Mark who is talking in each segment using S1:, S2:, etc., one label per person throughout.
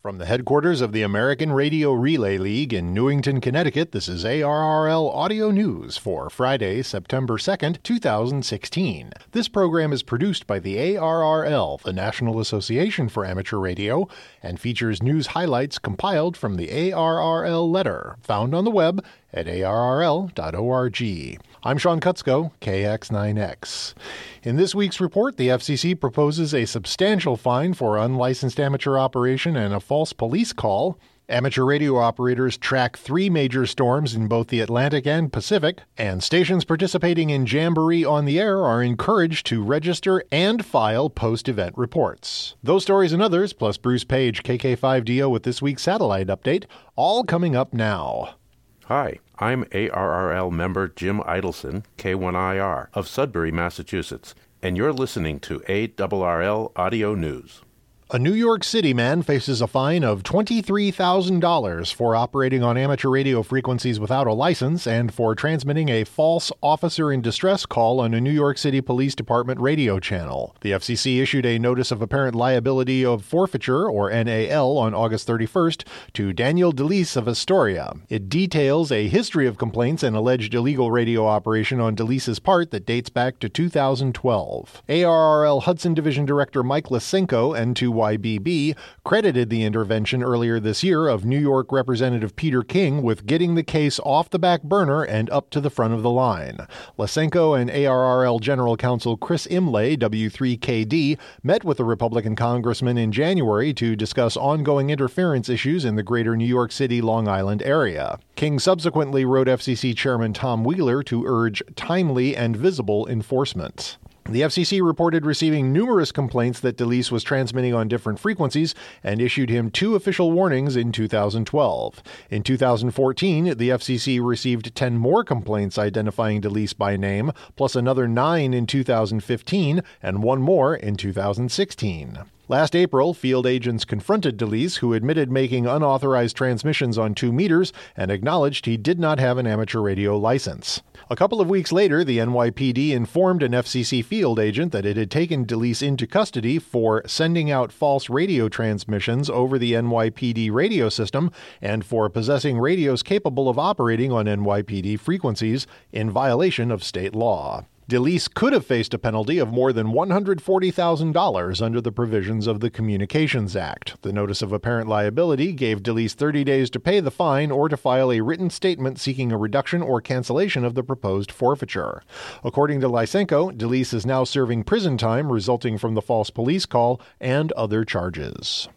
S1: From the headquarters of the American Radio Relay League in Newington, Connecticut, this is ARRL Audio News for Friday, September 2nd, 2016. This program is produced by the ARRL, the National Association for Amateur Radio, and features news highlights compiled from the ARRL letter, found on the web at arrl.org. I'm Sean Kutzko, KX9X. In this week's report, the FCC proposes a substantial fine for unlicensed amateur operation and a false police call. Amateur radio operators track 3 major storms in both the Atlantic and Pacific, and stations participating in Jamboree on the Air are encouraged to register and file post-event reports. Those stories and others, plus Bruce Page, KK5DO with this week's satellite update, all coming up now.
S2: Hi, I'm ARRL member Jim Idelson, K1IR, of Sudbury, Massachusetts, and you're listening to ARRL Audio News.
S1: A New York City man faces a fine of $23,000 for operating on amateur radio frequencies without a license and for transmitting a false officer in distress call on a New York City Police Department radio channel. The FCC issued a notice of apparent liability of forfeiture, or NAL, on August 31st to Daniel DeLise of Astoria. It details a history of complaints and alleged illegal radio operation on DeLise's part that dates back to 2012. ARRL Hudson Division Director Mike Lysenko and YBB credited the intervention earlier this year of New York Representative Peter King with getting the case off the back burner and up to the front of the line. Lysenko and ARRL General Counsel Chris Imlay, W3KD, met with the Republican congressman in January to discuss ongoing interference issues in the greater New York City, Long Island area. King subsequently wrote FCC Chairman Tom Wheeler to urge timely and visible enforcement. The FCC reported receiving numerous complaints that DeLise was transmitting on different frequencies and issued him 2 official warnings in 2012. In 2014, the FCC received 10 more complaints identifying DeLise by name, plus another 9 in 2015 and 1 more in 2016. Last April, field agents confronted DeLise, who admitted making unauthorized transmissions on 2 meters and acknowledged he did not have an amateur radio license. A couple of weeks later, the NYPD informed an FCC field agent that it had taken DeLise into custody for sending out false radio transmissions over the NYPD radio system and for possessing radios capable of operating on NYPD frequencies in violation of state law. DeLise could have faced a penalty of more than $140,000 under the provisions of the Communications Act. The notice of apparent liability gave DeLise 30 days to pay the fine or to file a written statement seeking a reduction or cancellation of the proposed forfeiture. According to Lysenko, DeLise is now serving prison time resulting from the false police call and other charges.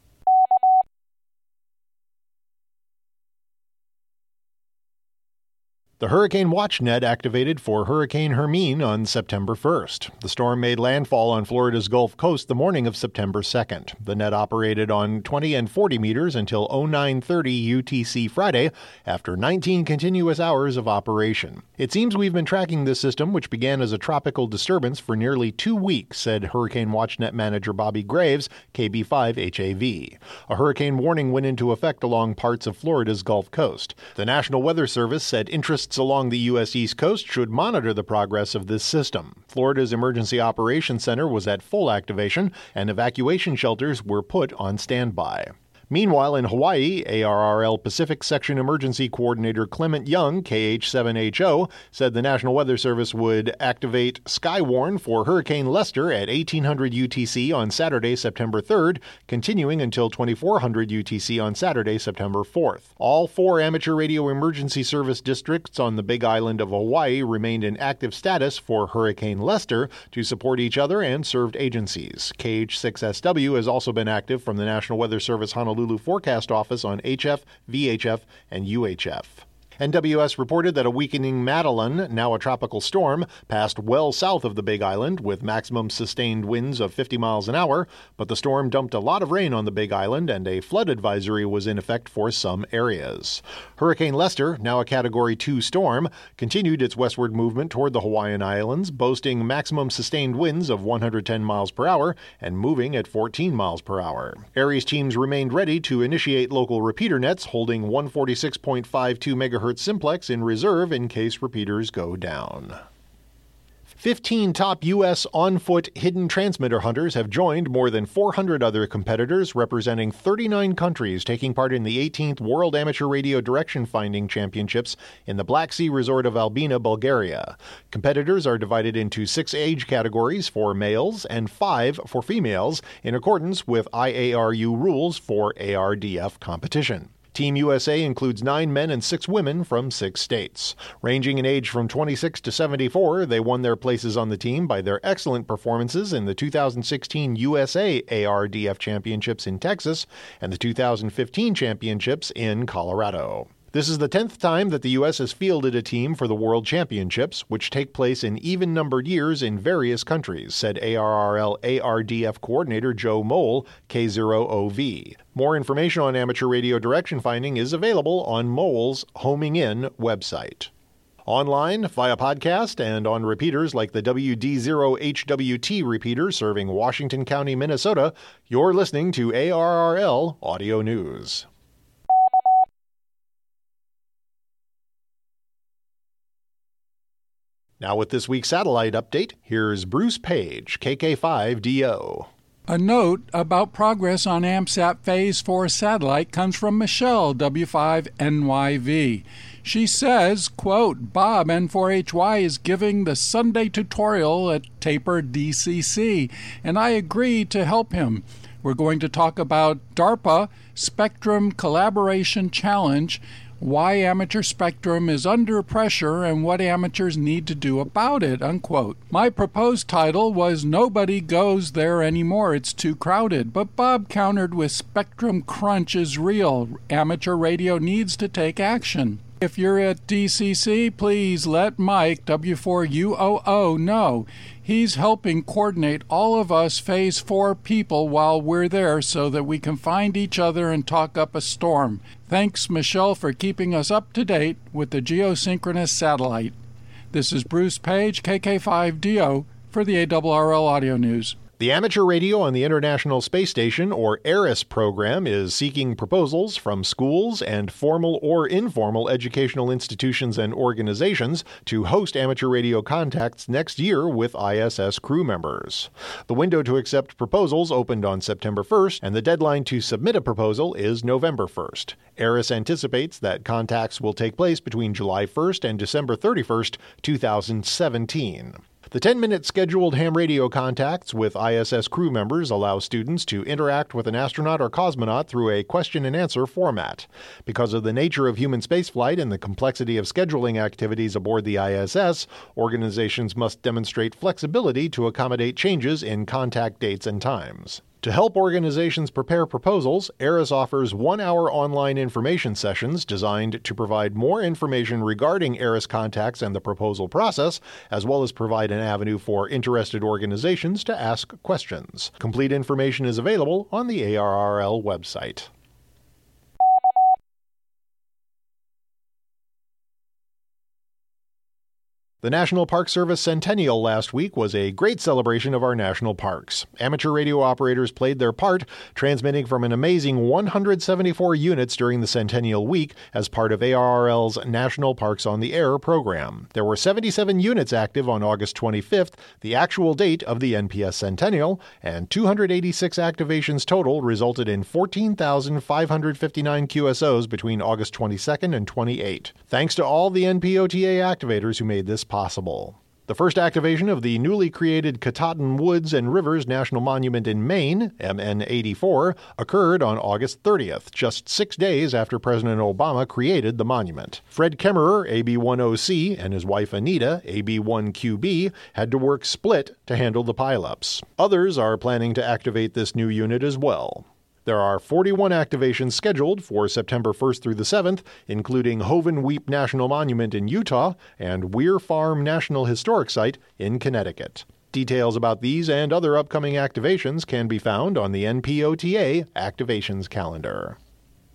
S1: The Hurricane Watch Net activated for Hurricane Hermine on September 1st. The storm made landfall on Florida's Gulf Coast the morning of September 2nd. The net operated on 20 and 40 meters until 0930 UTC Friday after 19 continuous hours of operation. It seems we've been tracking this system, which began as a tropical disturbance, for nearly 2 weeks, said Hurricane Watch Net manager Bobby Graves, KB5HAV. A hurricane warning went into effect along parts of Florida's Gulf Coast. The National Weather Service said interests along the U.S. East Coast should monitor the progress of this system. Florida's Emergency Operations Center was at full activation, and evacuation shelters were put on standby. Meanwhile, in Hawaii, ARRL Pacific Section Emergency Coordinator Clement Young, KH7HO, said the National Weather Service would activate Skywarn for Hurricane Lester at 1800 UTC on Saturday, September 3rd, continuing until 2400 UTC on Saturday, September 4th. All 4 amateur radio emergency service districts on the Big Island of Hawaii remained in active status for Hurricane Lester to support each other and served agencies. KH6SW has also been active from the National Weather Service Honolulu Forecast Office on HF, VHF, and UHF. NWS reported that a weakening Madeline, now a tropical storm, passed well south of the Big Island with maximum sustained winds of 50 miles an hour, but the storm dumped a lot of rain on the Big Island and a flood advisory was in effect for some areas. Hurricane Lester, now a Category 2 storm, continued its westward movement toward the Hawaiian Islands, boasting maximum sustained winds of 110 miles per hour and moving at 14 miles per hour. Aries teams remained ready to initiate local repeater nets holding 146.52 megahertz simplex in reserve in case repeaters go down. 15 top U.S. on-foot hidden transmitter hunters have joined more than 400 other competitors representing 39 countries taking part in the 18th World Amateur Radio Direction Finding Championships in the Black Sea resort of Albina, Bulgaria. Competitors are divided into 6 age categories for males and 5 for females in accordance with IARU rules for ARDF competition. Team USA includes 9 men and 6 women from 6 states. Ranging in age from 26 to 74, they won their places on the team by their excellent performances in the 2016 USA ARDF Championships in Texas and the 2015 Championships in Colorado. This is the 10th time that the U.S. has fielded a team for the World Championships, which take place in even-numbered years in various countries, said ARRL ARDF Coordinator Joe Mole, K0OV. More information on amateur radio direction finding is available on Mole's Homing In website. Online, via podcast, and on repeaters like the WD0HWT repeater serving Washington County, Minnesota, you're listening to ARRL Audio News. Now with this week's satellite update, here's Bruce Page, KK5DO.
S3: A note about progress on AMSAT Phase 4 satellite comes from Michelle, W5NYV. She says, quote, Bob, N4HY is giving the Sunday tutorial at Taper DCC, and I agree to help him. We're going to talk about DARPA Spectrum Collaboration Challenge, why amateur spectrum is under pressure and what amateurs need to do about it, unquote. My proposed title was Nobody Goes There Anymore, It's Too Crowded, but Bob countered with Spectrum Crunch is real. Amateur radio needs to take action. If you're at DCC, please let Mike, W4UOO, know. He's helping coordinate all of us Phase 4 people while we're there so that we can find each other and talk up a storm. Thanks, Michelle, for keeping us up to date with the geosynchronous satellite. This is Bruce Page, KK5DO, for the ARRL Audio News.
S1: The Amateur Radio on the International Space Station, or ARISS program, is seeking proposals from schools and formal or informal educational institutions and organizations to host amateur radio contacts next year with ISS crew members. The window to accept proposals opened on September 1st, and the deadline to submit a proposal is November 1st. ARISS anticipates that contacts will take place between July 1st and December 31st, 2017. The 10-minute scheduled ham radio contacts with ISS crew members allow students to interact with an astronaut or cosmonaut through a question-and-answer format. Because of the nature of human spaceflight and the complexity of scheduling activities aboard the ISS, organizations must demonstrate flexibility to accommodate changes in contact dates and times. To help organizations prepare proposals, ARISS offers 1-hour online information sessions designed to provide more information regarding ARISS contacts and the proposal process, as well as provide an avenue for interested organizations to ask questions. Complete information is available on the ARRL website. The National Park Service Centennial last week was a great celebration of our national parks. Amateur radio operators played their part, transmitting from an amazing 174 units during the Centennial Week as part of ARRL's National Parks on the Air program. There were 77 units active on August 25th, the actual date of the NPS Centennial, and 286 activations total resulted in 14,559 QSOs between August 22nd and 28th. Thanks to all the NPOTA activators who made this possible. The first activation of the newly created Katahdin Woods and Rivers National Monument in Maine, MN84, occurred on August 30th, just 6 days after President Obama created the monument. Fred Kemmerer, AB10C, and his wife Anita, AB1QB, had to work split to handle the pileups. Others are planning to activate this new unit as well. There are 41 activations scheduled for September 1st through the 7th, including Hoven Weep National Monument in Utah and Weir Farm National Historic Site in Connecticut. Details about these and other upcoming activations can be found on the NPOTA activations calendar.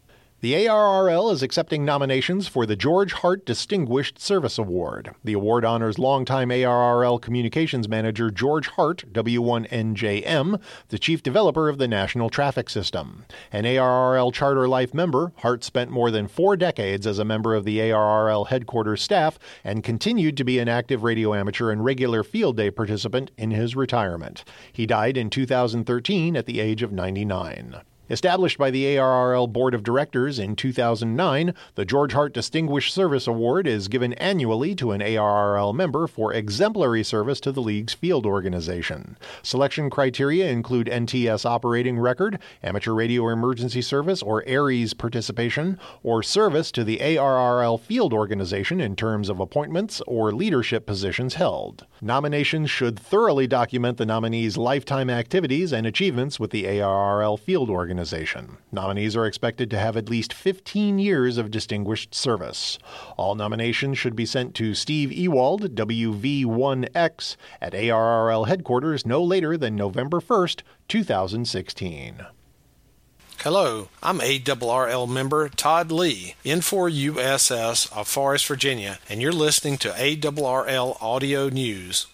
S1: The ARRL is accepting nominations for the George Hart Distinguished Service Award. The award honors longtime ARRL communications manager George Hart, W1NJM, the chief developer of the National Traffic System. An ARRL Charter Life member, Hart spent more than 4 decades as a member of the ARRL headquarters staff and continued to be an active radio amateur and regular field day participant in his retirement. He died in 2013 at the age of 99. Established by the ARRL Board of Directors in 2009, the George Hart Distinguished Service Award is given annually to an ARRL member for exemplary service to the League's field organization. Selection criteria include NTS operating record, amateur radio emergency service or ARES participation, or service to the ARRL field organization in terms of appointments or leadership positions held. Nominations should thoroughly document the nominee's lifetime activities and achievements with the ARRL field organization. Nominees are expected to have at least 15 years of distinguished service. All nominations should be sent to Steve Ewald, WV1X, at ARRL headquarters no later than November 1st, 2016.
S4: Hello, I'm ARRL member Todd Lee, N4USS of Forest, Virginia, and you're listening to ARRL Audio News.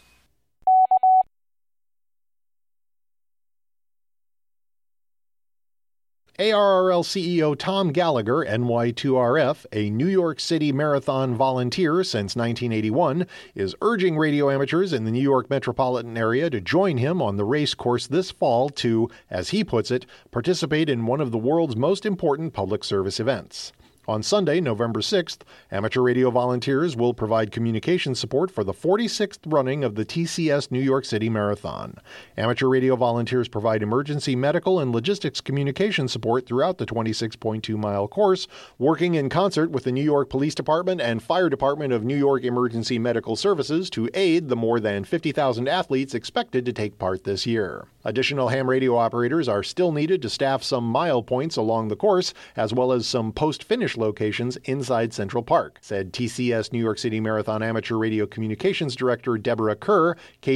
S1: ARRL CEO Tom Gallagher, NY2RF, a New York City Marathon volunteer since 1981, is urging radio amateurs in the New York metropolitan area to join him on the race course this fall to, as he puts it, participate in one of the world's most important public service events. On Sunday, November 6th, amateur radio volunteers will provide communication support for the 46th running of the TCS New York City Marathon. Amateur radio volunteers provide emergency medical and logistics communication support throughout the 26.2-mile course, working in concert with the New York Police Department and Fire Department of New York Emergency Medical Services to aid the more than 50,000 athletes expected to take part this year. Additional ham radio operators are still needed to staff some mile points along the course, as well as some post-finish locations inside Central Park, said TCS New York City Marathon Amateur Radio Communications Director Deborah Kerr,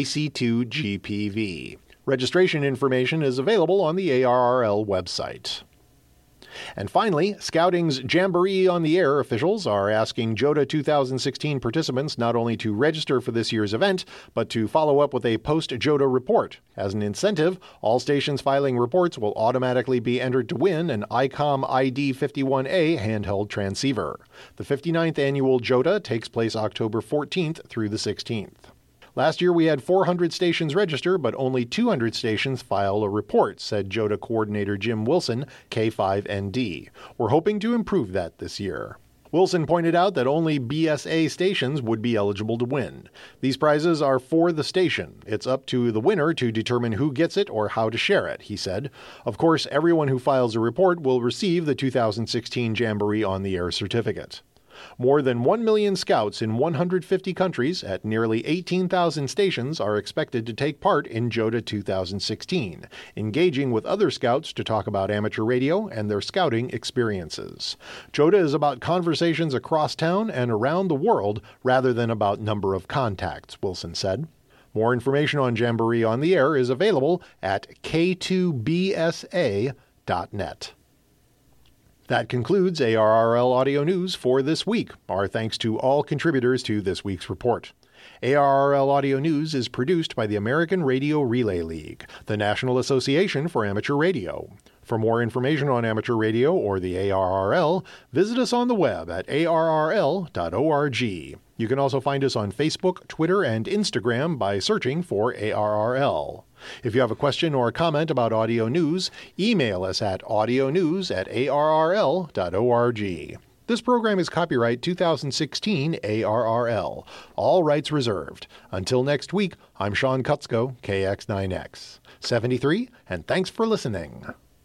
S1: KC2GPV. Registration information is available on the ARRL website. And finally, Scouting's Jamboree on the Air officials are asking JOTA 2016 participants not only to register for this year's event, but to follow up with a post-JOTA report. As an incentive, all stations filing reports will automatically be entered to win an ICOM ID51A handheld transceiver. The 59th annual JOTA takes place October 14th through the 16th. Last year we had 400 stations register, but only 200 stations file a report, said JOTA coordinator Jim Wilson, K5ND. We're hoping to improve that this year. Wilson pointed out that only BSA stations would be eligible to win. These prizes are for the station. It's up to the winner to determine who gets it or how to share it, he said. Of course, everyone who files a report will receive the 2016 Jamboree on the Air certificate. More than 1 million scouts in 150 countries at nearly 18,000 stations are expected to take part in JOTA 2016, engaging with other scouts to talk about amateur radio and their scouting experiences. JOTA is about conversations across town and around the world rather than about number of contacts, Wilson said. More information on Jamboree on the Air is available at k2bsa.net. That concludes ARRL Audio News for this week. Our thanks to all contributors to this week's report. ARRL Audio News is produced by the American Radio Relay League, the National Association for Amateur Radio. For more information on amateur radio or the ARRL, visit us on the web at arrl.org. You can also find us on Facebook, Twitter, and Instagram by searching for ARRL. If you have a question or a comment about audio news, email us at audionews@arrl.org. This program is copyright 2016 ARRL. All rights reserved. Until next week, I'm Sean Kutzko, KX9X. 73, and thanks for listening.